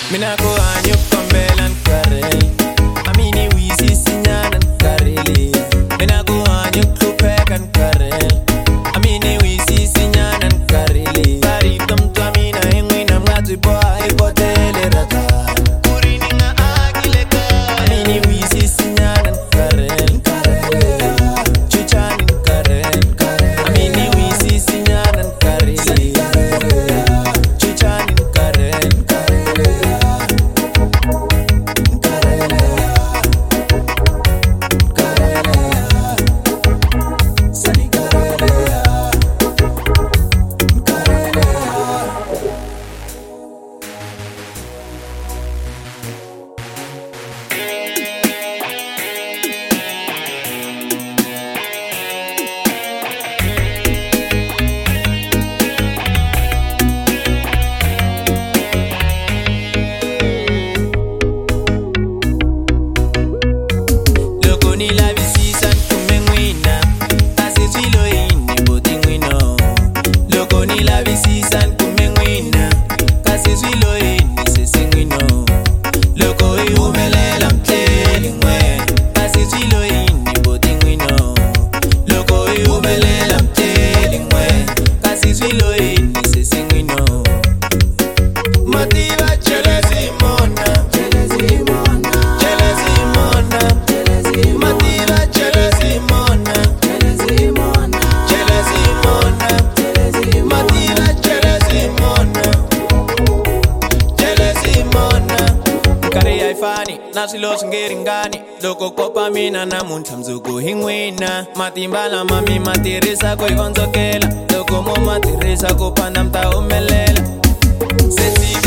Mina ko anyo pambelan karel Amini wisi sinyanan kareli Mina ko anyo klupekan karel Amini wisi sinyanan kareli Kari tum amina ingwina mngatu boa ipotele rata Kurini nga agileka Amini wisi sinyanan karel Chuchanin karel Amini wisi sinyanan kareli Chuchanin karel Nasilos ngeringani loko kopa mina namuntlha mzuku hin'wina matimba lama mi matirhisa ku hi vondzokela loko mo matirhisa ku phanda mi ta humelela